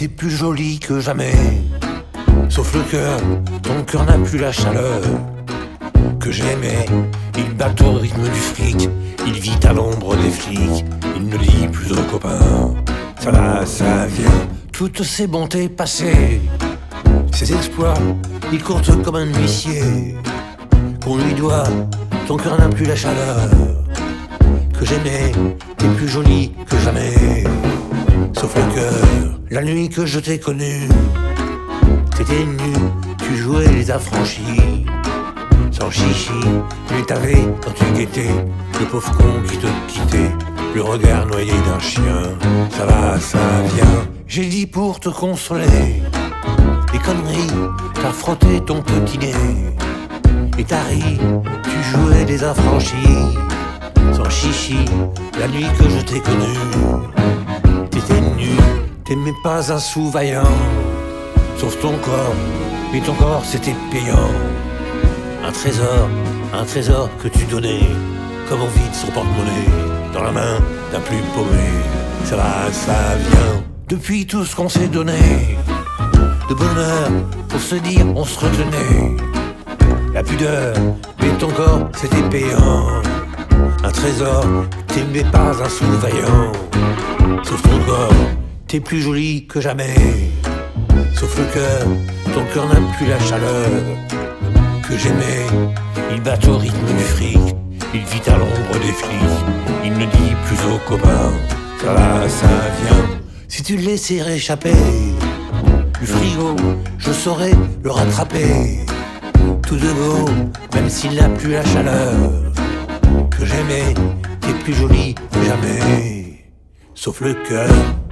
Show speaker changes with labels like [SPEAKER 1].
[SPEAKER 1] t'es plus jolie que jamais. Sauf le cœur, ton cœur n'a plus la chaleur que j'aimais. Il bat au rythme du fric, il vit à l'ombre des flics. Il ne dit plus aux copains, ça va, ça vient. Toutes ses bontés passées, ses exploits, il courte comme un huissier qu'on lui doit. Ton cœur n'a plus la chaleur que j'aimais. T'es plus jolie que jamais. Sauf le cœur, la nuit que je t'ai connue, t'étais nu, tu jouais les affranchis. Sans chichi, mais t'avais, quand tu guettais, le pauvre con qui te quittait, le regard noyé d'un chien. Ça va, ça vient. J'ai dit pour te consoler, des conneries, t'as frotté ton petit nez. Et t'as ri, tu jouais des affranchis. Sans chichi, la nuit que je t'ai connue, t'étais nu, t'aimais pas un sou vaillant. Sauf ton corps, mais ton corps c'était payant. Un trésor que tu donnais, comme on vide son porte-monnaie, dans la main d'un plus paumé. Ça va, ça vient. Depuis tout ce qu'on s'est donné, de bonheur, pour se dire on se retenait. La pudeur, mais ton corps c'était payant. Un trésor, t'aimais pas un sou vaillant. Sauf ton corps, t'es plus jolie que jamais. Sauf le cœur, ton cœur n'a plus la chaleur que j'aimais. Il bat au rythme du fric, il vit à l'ombre des flics. Il ne dit plus aux copains, ça va, ça vient. Si tu le laissais réchapper du frigo, je saurais le rattraper. Tout de beau, même s'il n'a plus la chaleur que j'aimais. T'es plus jolie que jamais. Sauf le cœur.